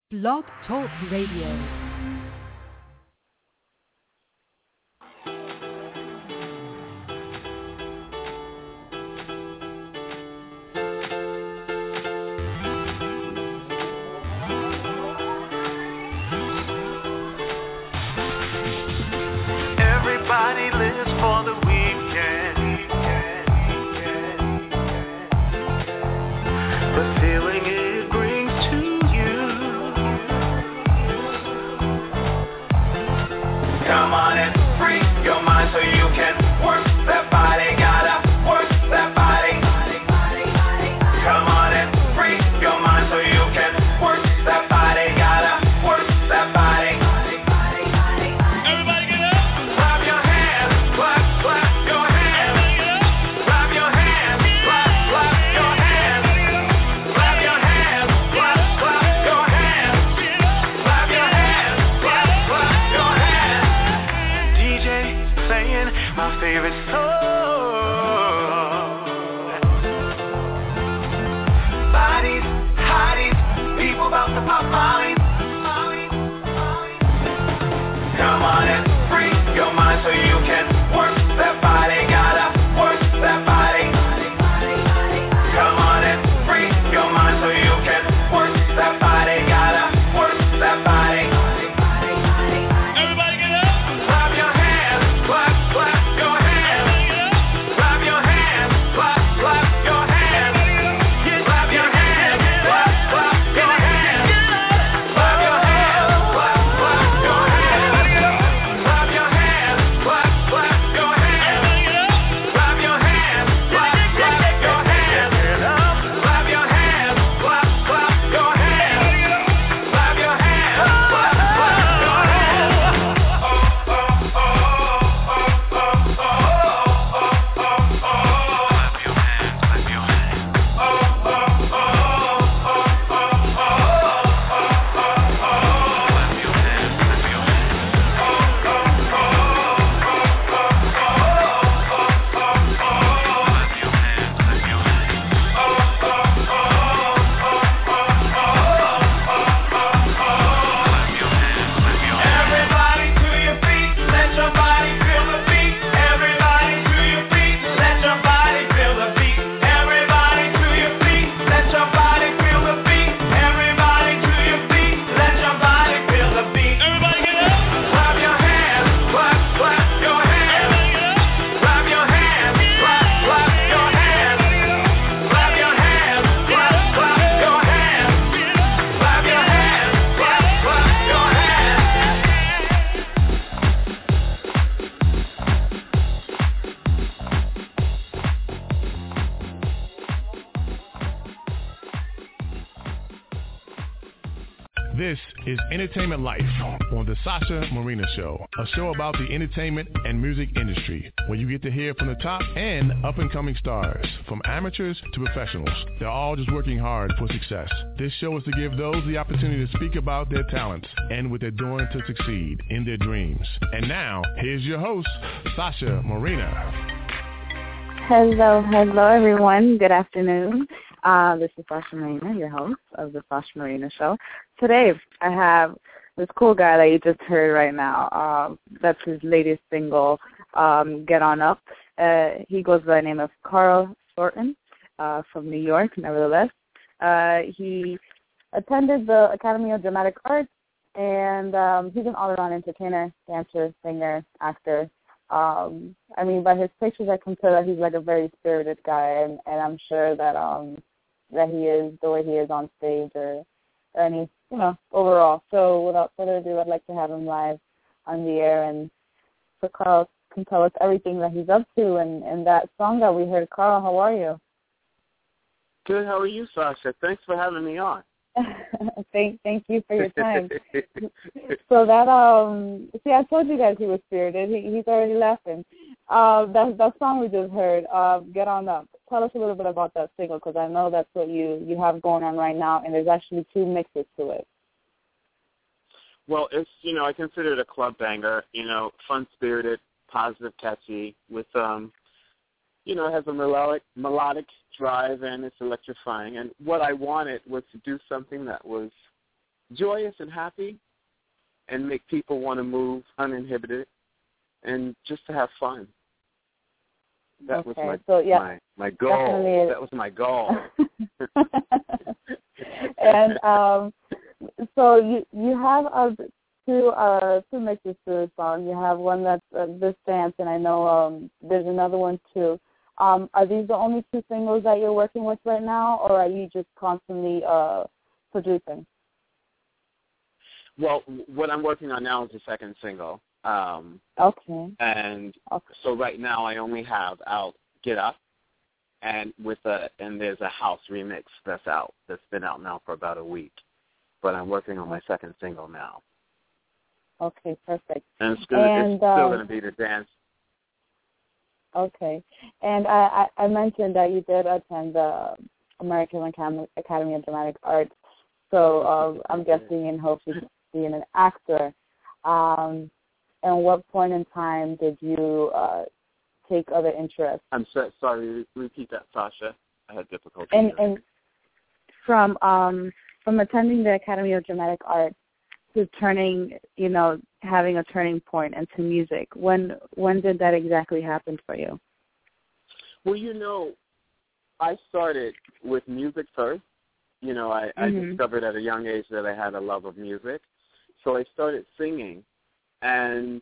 Blog Talk Radio. Everybody lives for the weekend, the feeling it brings to you. Come on and free your mind so you can work that body. Gotta work that body. Come on and free your mind so you can work that body. Gotta work that body. Favorite song. Bodies, hotties, people about to pop mollies. Come on and free your mind so you can work that body. Gotta work that body. Come on and free your mind so you can work that body. Gotta work that body. This is Entertainment Life on the Sasha Marina Show, a show about the entertainment and music industry, where you get to hear from the top and up-and-coming stars, from amateurs to professionals. They're all just working hard for success. This show is to give those the opportunity to speak about their talents and what they're doing to succeed in their dreams. And now, here's your host, Sasha Marina. Hello everyone. Good afternoon. This is Sasha Marina, your host of the Sasha Marina Show. Today, I have this cool guy that you just heard right now. That's his latest single, Get On Up. He goes by the name of Carl Thornton from New York, nevertheless. He attended the Academy of Dramatic Arts, and he's an all-around entertainer, dancer, singer, actor. By his pictures, I can tell that he's like a very spirited guy, and I'm sure that that he is the way he is on stage or any, overall. So without further ado, I'd like to have him live on the air, and so Carl can tell us everything that he's up to and that song that we heard. Carl, how are you? Good. How are you, Sasha? Thanks for having me on. Thank you for your time. So that I told you guys he was spirited. He's already laughing. That song we just heard, Get On Up. Tell us a little bit about that single, because I know that's what you have going on right now, and there's actually two mixes to it. Well, it's I consider it a club banger. Fun spirited, positive, catchy, with it has a melodic drive, and it's electrifying. And what I wanted was to do something that was joyous and happy and make people want to move uninhibited and just to have fun. That was my goal. That was my goal. And so you have two mixes to the song. You have one that's This Dance, and I know there's another one too. Are these the only two singles that you're working with right now, or are you just constantly producing? Well, what I'm working on now is the second single. Okay. And so right now I only have out Get Up, and there's a house remix that's been out now for about a week. But I'm working on my second single now. Okay, perfect. And it's still going to be the dance. Okay. And I mentioned that you did attend the American Academy of Dramatic Arts, so I'm guessing and hope to be an actor. And what point in time did you take other interests? I'm sorry, repeat that, Sasha. I had difficulty. And from attending the Academy of Dramatic Arts to turning, having a turning point into music, when did that exactly happen for you? Well, I started with music first. I discovered at a young age that I had a love of music. So I started singing. And,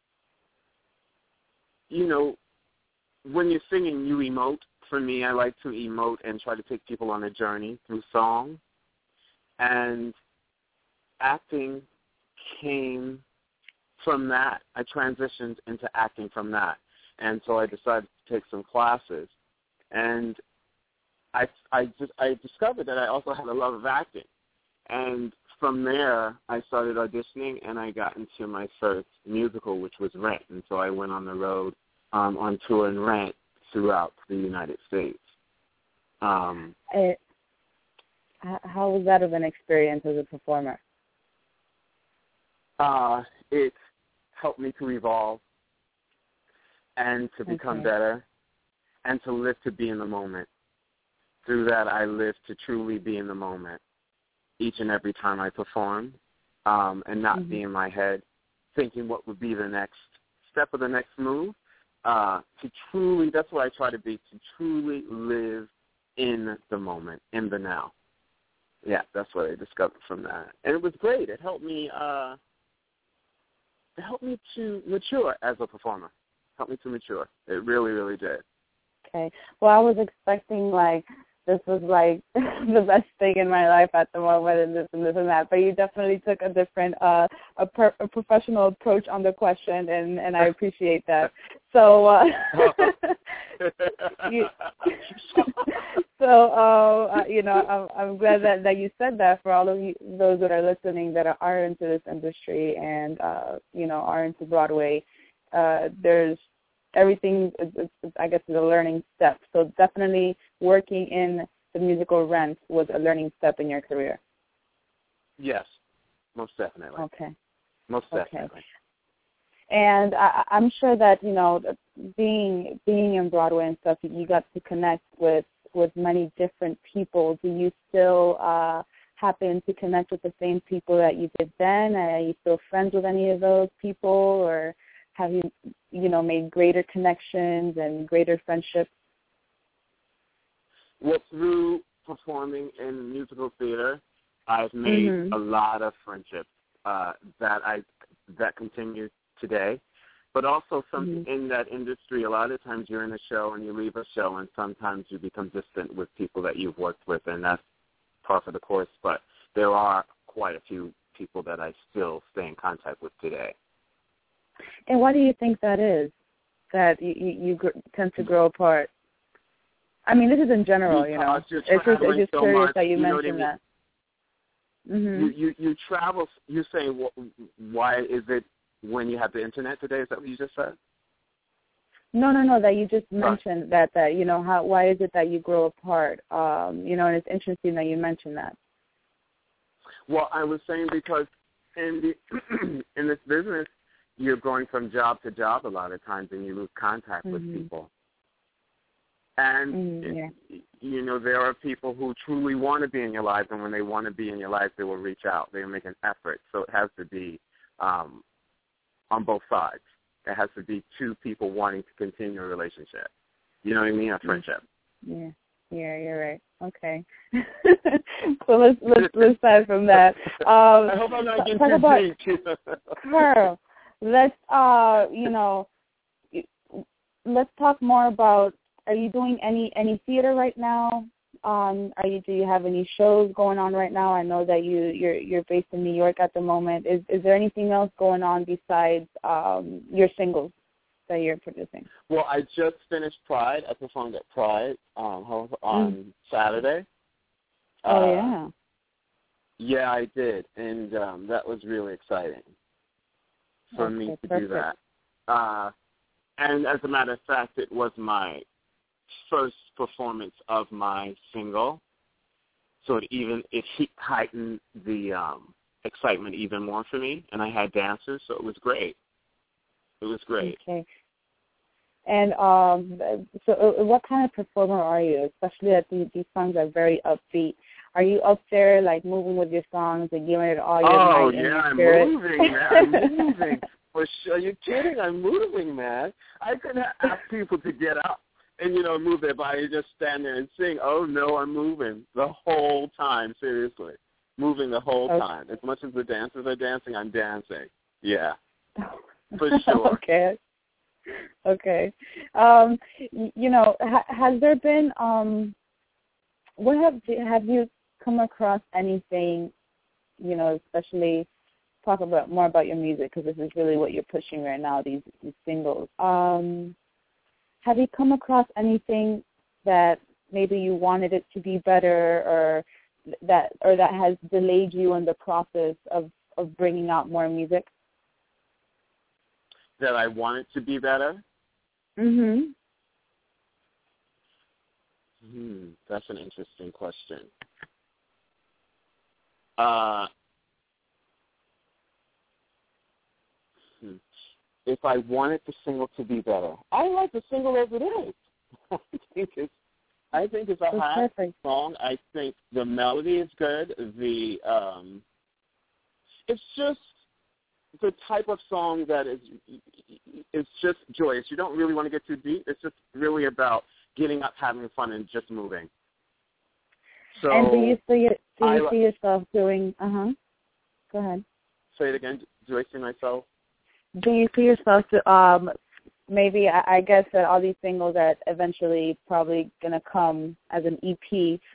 when you're singing, you emote. For me, I like to emote and try to take people on a journey through song. And acting came from that. I transitioned into acting from that. And so I decided to take some classes. And I discovered that I also had a love of acting. And from there, I started auditioning, and I got into my first musical, which was Rent. And so I went on the road on tour in Rent throughout the United States. How was that of an experience as a performer? It helped me to evolve and to become better and to live to be in the moment. Through that, I live to truly be in the moment each and every time I perform, and not be in my head thinking what would be the next step or the next move. That's what I try to be, to truly live in the moment, in the now. Yeah, that's what I discovered from that. And it was great. It helped me to mature as a performer. It helped me to mature. It really, really did. Okay. Well, I was expecting, this was, the best thing in my life at the moment, and this and that. But you definitely took a different, a professional approach on the question, and I appreciate that. So, I'm glad that you said that for all of those that are listening that are into this industry and, are into Broadway. There's everything, I guess, is a learning step. So definitely working in the musical Rent was a learning step in your career. Yes, most definitely. Okay. Most definitely. Okay. And I'm sure that, being in Broadway and stuff, you got to connect with many different people. Do you still happen to connect with the same people that you did then? Are you still friends with any of those people, or have you, made greater connections and greater friendships? Well, through performing in musical theater, I've made a lot of friendships that continue today. But also in that industry, a lot of times you're in a show and you leave a show, and sometimes you become distant with people that you've worked with, and that's par for the course. But there are quite a few people that I still stay in contact with today. And why do you think that is, that you tend to grow apart? I mean, this is in general, Because It's just so curious much, that you mentioned that. You travel. You're saying, why is it when you have the internet today? Is that what you just said? No. That you just mentioned that why is it that you grow apart? And it's interesting that you mentioned that. Well, I was saying because in this business, you're going from job to job a lot of times, and you lose contact with people. And, you know, there are people who truly want to be in your life, and when they want to be in your life, they will reach out. They will make an effort. So it has to be on both sides. It has to be two people wanting to continue a relationship. You know what I mean? A friendship. Yeah, you're right. Okay. So let's start from that. I hope I'm not getting too deep. Carl, let's let's talk more about. Are you doing any theater right now? Do you have any shows going on right now? I know that you're based in New York at the moment. Is there anything else going on besides your singles that you're producing? Well, I just finished Pride. I performed at Pride on Saturday. Oh, yeah. Yeah, I did, and that was really exciting for me to do that. And as a matter of fact, it was my first performance of my single, so it heightened the excitement even more for me, and I had dancers, so it was great. It was great. Okay. And so what kind of performer are you, especially that these songs are very upbeat? Are you up there, like, moving with your songs and giving it all your might and your spirit? I'm moving, man. I'm moving. For sure. Are you kidding? I'm moving, man. I couldn't ask people to get up and, you know, move their body, just stand there and sing. Oh, no, I'm moving the whole time, seriously. Moving the whole time. As much as the dancers are dancing, I'm dancing. Yeah, for sure. Okay. You know, has there been, have you come across anything, you know, especially talk more about your music, because this is really what you're pushing right now, these singles. Have you come across anything that maybe you wanted it to be better, or that has delayed you in the process of bringing out more music? That I want it to be better? That's an interesting question. If I wanted the single to be better, I like the single as it is. I think it's a hot song. I think the melody is good. It's just the type of song that it's just joyous. You don't really want to get too deep. It's just really about getting up, having fun, and just moving. So, and do you see yourself doing? Go ahead. Say it again. Do I see myself? Do you see yourself maybe? I guess that all these singles that eventually probably gonna come as an EP.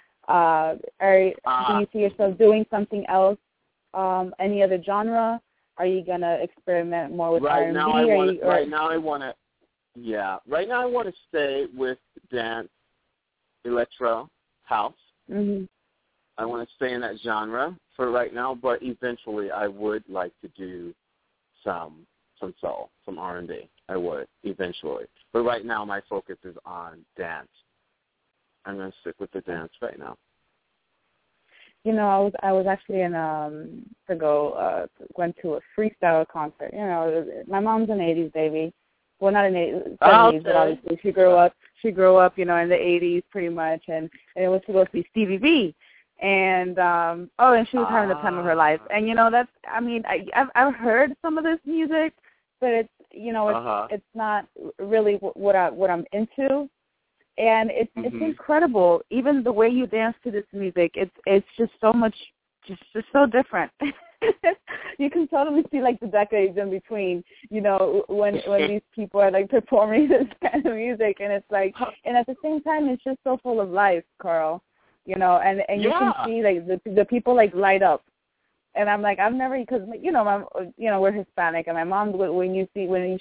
Do you see yourself doing something else? Any other genre? Are you gonna experiment more with R&B? Right now I want to stay with dance, electro, house. I want to stay in that genre for right now, but eventually I would like to do some soul, some R&B. I would eventually, but right now my focus is on dance. I'm going to stick with the dance right now. You know, I was actually went to a freestyle concert. You know, my mom's an 80s baby. Well, not an 80s, 70s, but obviously she grew up, you know, in the 80s pretty much, and it was to go see Stevie B. And and she was having the time of her life. And you know, I've heard some of this music, but it's, you know, it's not really what I'm into. And it's incredible. Even the way you dance to this music, it's just so much, just so different. You can totally see like the decades in between, you know, when these people are like performing this kind of music, and it's like, and at the same time, it's just so full of life, Carl. You know, and you can see like the people like light up, and I'm like, I've never, because we're Hispanic, and my mom, when you see a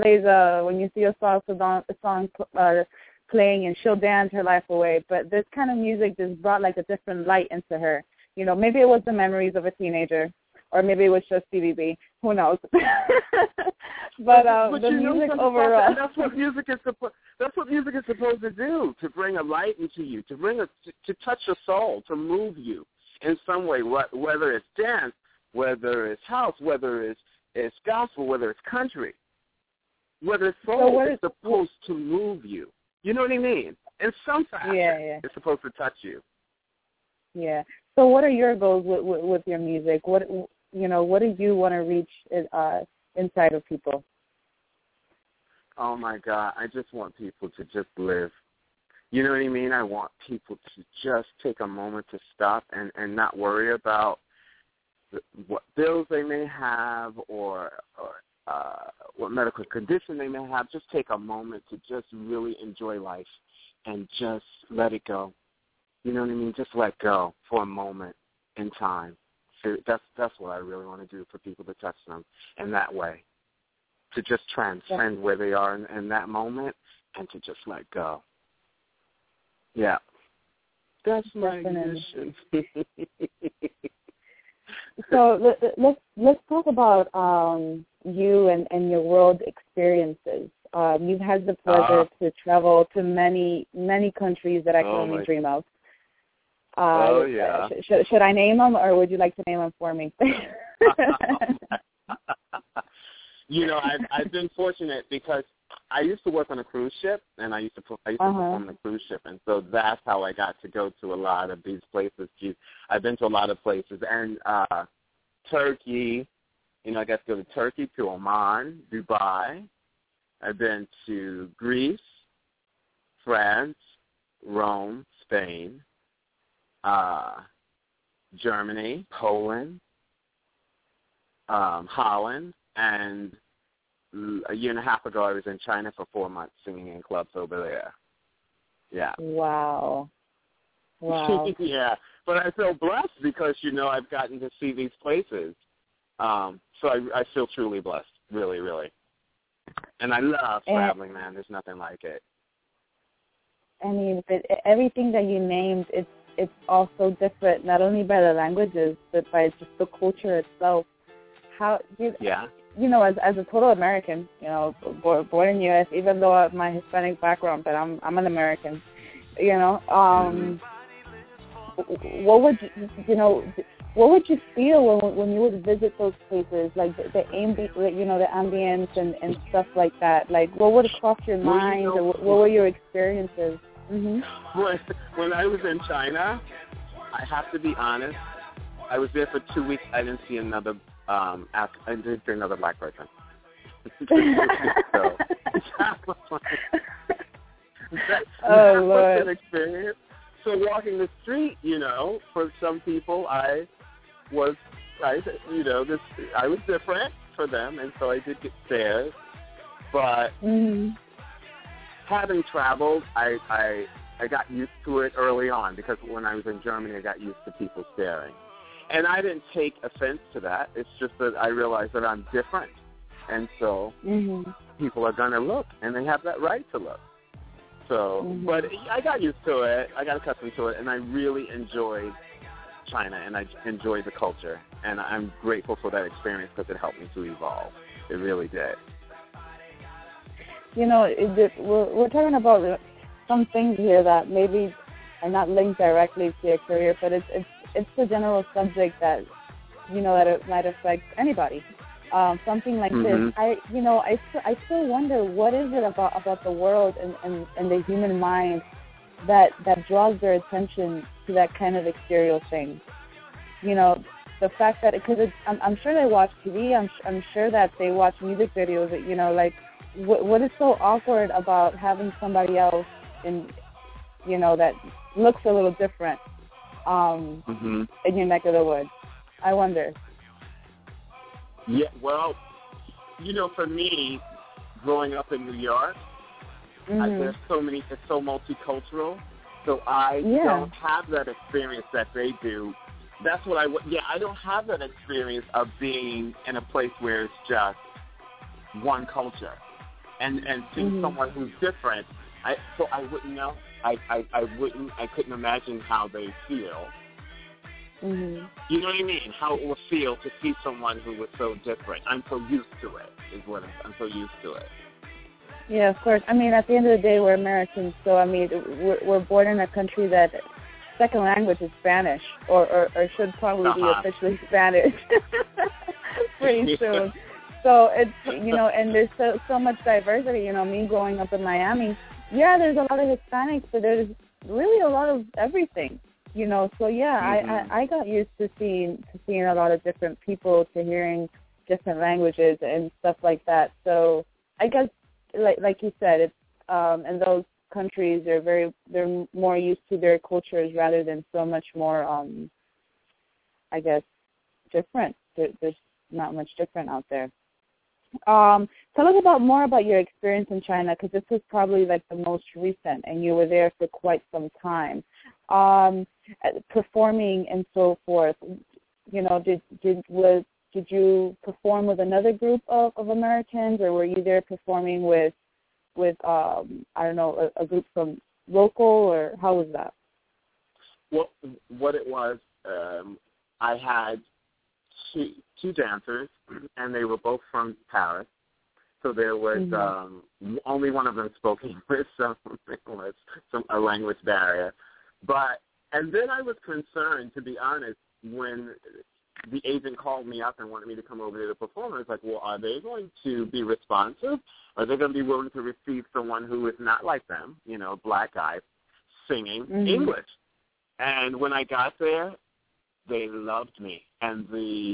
song playing, and she'll dance her life away. But this kind of music just brought like a different light into her. You know, maybe it was the memories of a teenager, or maybe it was just CBB. Who knows? but the music overall. That's what music is supposed. That's what music is supposed to do, to bring a light into you, to touch your soul, to move you in some way, whether it's dance, whether it's house, whether it's gospel, whether it's country, whether it's soul. It's supposed to move you. You know what I mean? in some fashion. Yeah. It's supposed to touch you. Yeah. So what are your goals with your music? What do you want to reach inside of people? Oh, my God. I just want people to just live. You know what I mean? I want people to just take a moment to stop and not worry about what bills they may have or what medical condition they may have. Just take a moment to just really enjoy life and just let it go. You know what I mean? Just let go for a moment in time. So that's what I really want to do for people, to touch them in that way, to just transcend where they are in that moment and to just let go. Yeah. That's my mission. So let's talk about you and your world experiences. You've had the pleasure to travel to many countries that I can only dream of. Yeah. Should I name them, or would you like to name them for me? You know, I've been fortunate because I used to work on a cruise ship, and I used to perform on the cruise ship, and so that's how I got to go to a lot of these places. I've been to a lot of places, and Turkey. You know, I got to go to Turkey, to Oman, Dubai. I've been to Greece, France, Rome, Spain, Germany, Poland, Holland, and a year and a half ago I was in China for 4 months singing in clubs over there. Yeah. Wow. Yeah, but I feel blessed because, you know, I've gotten to see these places. So I feel truly blessed, really, really. And I love traveling, man. There's nothing like it. I mean, everything that you named, it's also different, not only by the languages, but by just the culture itself. You know, as a total American, you know, born in U.S., even though I have my Hispanic background, but I'm an American. You know, what would you feel when you would visit those places, like the ambience and stuff like that? Like, what would cross your mind, or what were your experiences? Mm-hmm. When I was in China, I have to be honest, I was there for 2 weeks. I didn't see another black person. So that was an experience. So walking the street, you know, for some people, I was different for them, and so I did get stares. But having traveled, I got used to it early on, because when I was in Germany, I got used to people staring. And I didn't take offense to that. It's just that I realized that I'm different. And so people are going to look, and they have that right to look. So, but I got used to it. I got accustomed to it, and I really enjoyed China, and I enjoyed the culture. And I'm grateful for that experience because it helped me to evolve. It really did. You know, we're talking about some things here that maybe are not linked directly to your career, but it's a general subject that, you know, that it might affect anybody. Something like this. I still wonder, what is it about the world and the human mind that draws their attention to that kind of exterior thing. You know, the fact that, because I'm sure they watch TV. I'm sure that they watch music videos. That, you know, like what is so awkward about having somebody else in, you know, that looks a little different in your neck of the woods? I wonder. Yeah, well, you know, for me, growing up in New York, there's so many, it's so multicultural, so I don't have that experience that they do. That's what I don't have that experience of being in a place where it's just one culture. And seeing someone who's different, so I wouldn't know. I couldn't imagine how they feel. You know what I mean? How it would feel to see someone who was so different. I'm so used to it, is what I'm so used to it. Yeah, of course. I mean, at the end of the day, we're Americans, so I mean, we're born in a country that second language is Spanish, or should probably be officially Spanish pretty soon. So it's, you know, and there's so much diversity. You know, me growing up in Miami, Yeah, there's a lot of Hispanics, but there's really a lot of everything, you know. So yeah, I got used to seeing a lot of different people, to hearing different languages and stuff like that. So I guess, like you said, it's in those countries they're more used to their cultures rather than so much more I guess different. There's not much different out there. Tell us more about your experience in China, because this was probably like the most recent, and you were there for quite some time, performing and so forth. You know, did you perform with another group of Americans, or were you there performing with I don't know, a group from local, or how was that? Well, what it was, I had two dancers, and they were both from Paris. So there was only one of them spoke English, so it was a language barrier. And then I was concerned, to be honest, when the agent called me up and wanted me to come over there to perform. I was like, well, are they going to be responsive? Are they going to be willing to receive someone who is not like them, you know, black guy, singing English? And when I got there, they loved me. And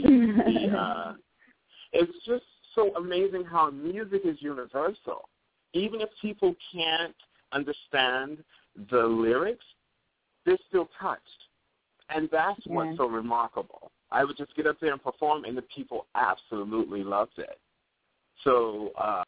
it's just so amazing how music is universal. Even if people can't understand the lyrics, they're still touched. And that's what's so remarkable. I would just get up there and perform, and the people absolutely loved it. So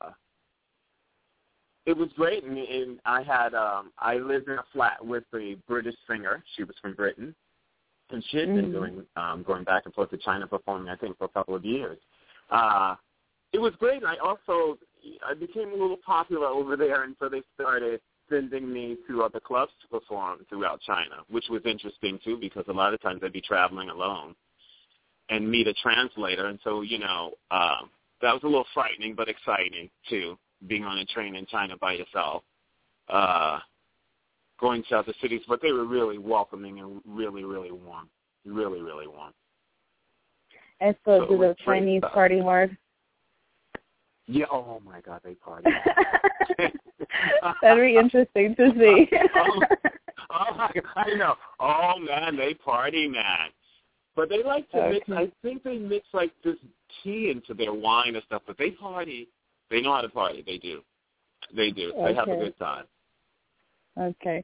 it was great. And I lived in a flat with a British singer. She was from Britain. And she had been going back and forth to China performing, I think, for a couple of years. It was great. And I became a little popular over there, and so they started sending me to other clubs to perform throughout China, which was interesting, too, because a lot of times I'd be traveling alone and meet a translator. And so, you know, that was a little frightening but exciting, too, being on a train in China by yourself, going to other cities. But they were really welcoming and really, really warm, really, really warm. And so do the Chinese party hard? Yeah, oh, my God, they party. That'd be interesting to see. I know. Oh, man, they party, man. But they like to mix, I think they mix like this tea into their wine and stuff, but they party. They know how to party. They do. They do. They have a good time. Okay.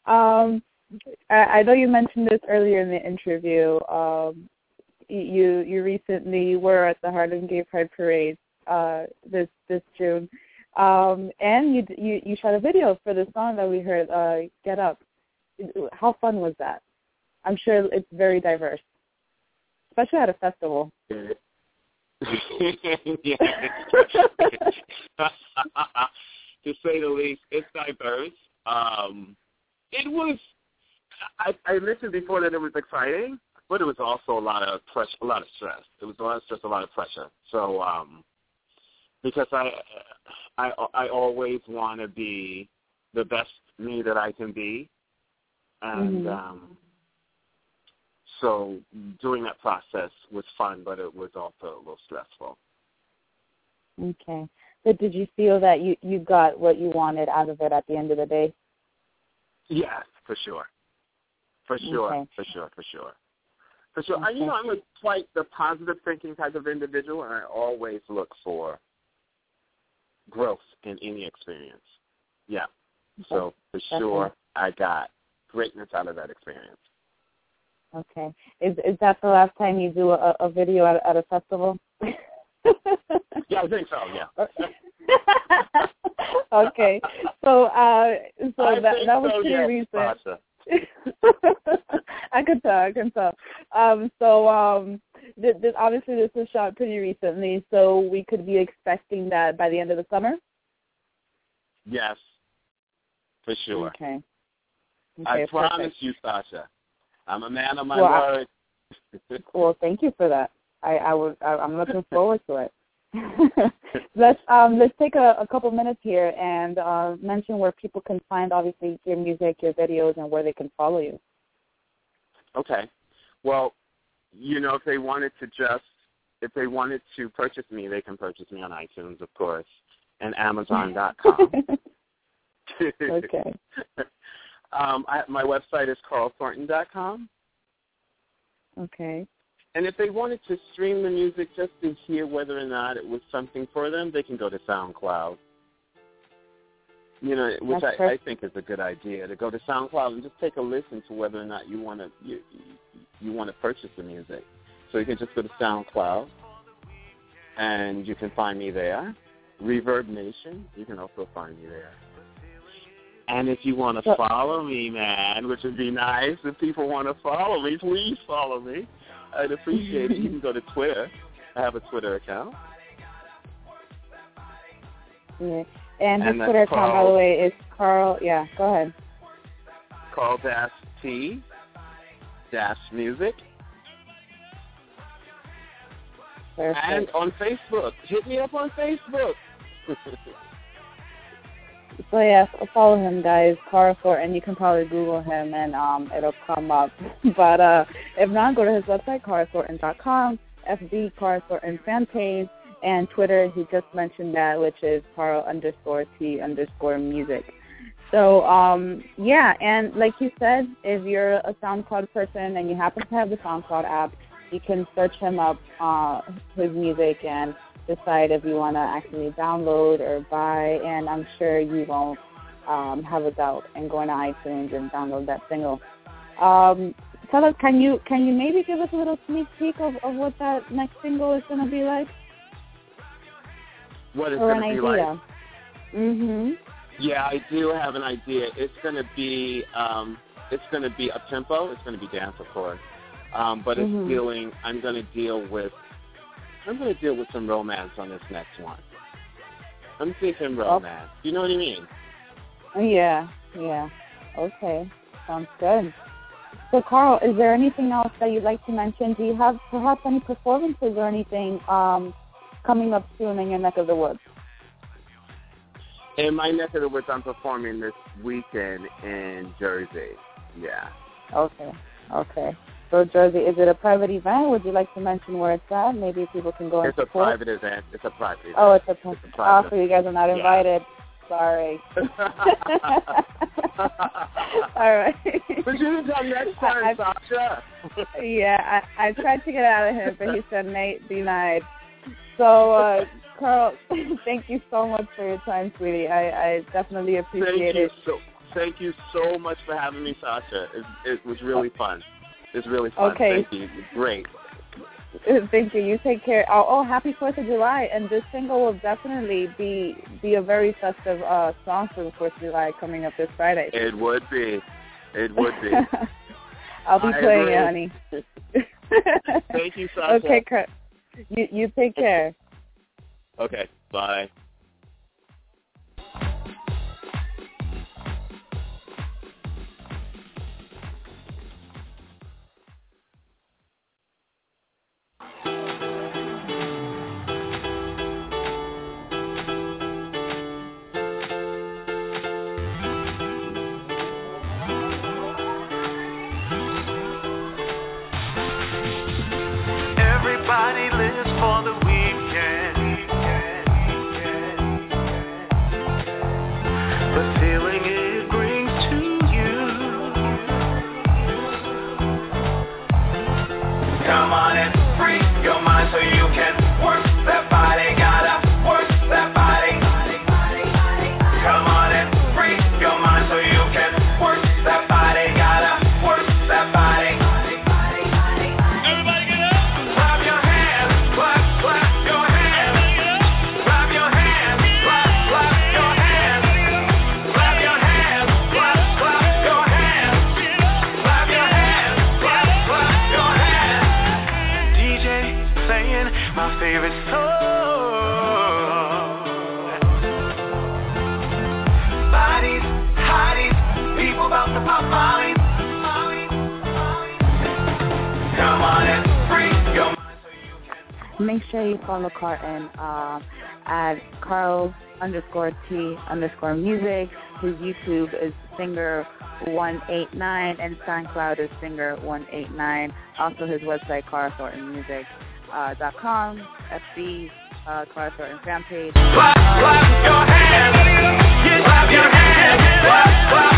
I know you mentioned this earlier in the interview. You recently were at the Harlem Gay Pride Parade this June, and you shot a video for the song that we heard, "Get Up." How fun was that? I'm sure it's very diverse, especially at a festival. Yeah. To say the least, it's diverse. It was. I mentioned before that it was exciting, but it was also a lot of pressure, a lot of stress. It was a lot of stress, a lot of pressure. So, because I always want to be the best me that I can be, and so doing that process was fun, but it was also a little stressful. Okay. But did you feel that you got what you wanted out of it at the end of the day? Yes, for sure. For sure, okay. For sure. Okay. I'm quite the positive thinking type of individual, and I always look for growth in any experience. Yeah. So for sure, I got greatness out of that experience. Okay. Is that the last time you do a video at a festival? Yeah, I think so. Yeah. Okay. So that was pretty recent. Sasha. I can tell. Obviously this was shot pretty recently, so we could be expecting that by the end of the summer? Yes, for sure. Okay, I promise you, Sasha. I'm a man of my word. Well, thank you for that. I'm looking forward to it. Let's take a couple minutes here and mention where people can find, obviously, your music, your videos, and where they can follow you. Okay. Well, if they wanted to purchase me, they can purchase me on iTunes, of course, and Amazon.com. Okay. My website is carlthornton.com. Okay. And if they wanted to stream the music just to hear whether or not it was something for them, they can go to SoundCloud. You know, which I think is a good idea, to go to SoundCloud and just take a listen to whether or not you want to purchase the music. So you can just go to SoundCloud, and you can find me there. Reverb Nation, you can also find me there. And if you want to follow me, man, which would be nice, if people want to follow me, please follow me. I'd appreciate it. You can go to Twitter. I have a Twitter account. Yeah. And his Twitter account, by the way, is Carl. Yeah, go ahead. Carl-T-Music. Perfect. And on Facebook. Hit me up on Facebook. So, yeah, follow him, guys. Carl Thornton. You can probably Google him, and it'll come up. But if not, go to his website, carlthornton.com, FB, Carl Thornton fan page, and Twitter, he just mentioned that, which is Carl_T_music. So, yeah, and like you said, if you're a SoundCloud person and you happen to have the SoundCloud app, you can search him up, his music, and decide if you want to actually download or buy, and I'm sure you won't have a doubt in going to iTunes and download that single. Tell us, can you maybe give us a little sneak peek of what that next single is going to be like? What it's going to be like? Mm-hmm. Yeah, I do have an idea. It's going to be up tempo. It's going to be dance, of course. But it's I'm going to deal with some romance on this next one. I'm thinking romance. You know what I mean? Yeah. Okay. Sounds good. So, Carl, is there anything else that you'd like to mention? Do you have perhaps any performances or anything coming up soon in your neck of the woods? In my neck of the woods, I'm performing this weekend in Jersey. Yeah. Okay. So, Jersey, is it a private event? Would you like to mention where it's at? Maybe people can go and support. It's a private event. Oh, it's a private. Oh, so you guys are not invited. Yeah. Sorry. All right. But you can come next time, Sasha. Yeah, I tried to get out of him, but he said denied. So, Carl, thank you so much for your time, sweetie. I definitely appreciate it. Thank you so much for having me, Sasha. It was really fun. It's really fun. Okay. Thank you. Great. Thank you. You take care. Oh, happy 4th of July. And this single will definitely be a very festive song for the 4th of July coming up this Friday. It would be. I'll be playing it, honey. Thank you, Sasha. Okay, Kurt. You take care. Okay, bye. Everybody lives for the weekend. The feeling it brings to you. Come on and free your mind so you can work that body. Gotta work that body. Come on and free your mind so you can work that body. Gotta work that body. Everybody get up. Clap your hands. Clap your hands. Clap your hands. Clap your hands. Clap your hands. Clap your hands. Clap your hands. Clap your hands. DJ playing my favorite song. Bodies, hotties, people about to pop mine. Come on and free your mind so you can. Make sure you follow Carlton at Carl_T_music. His YouTube is Singer189 and SoundCloud is Singer189. Also his website, carlthorntonmusic.com, FB, Carl Thornton fan page. Clap your hands. Clap your hands. again.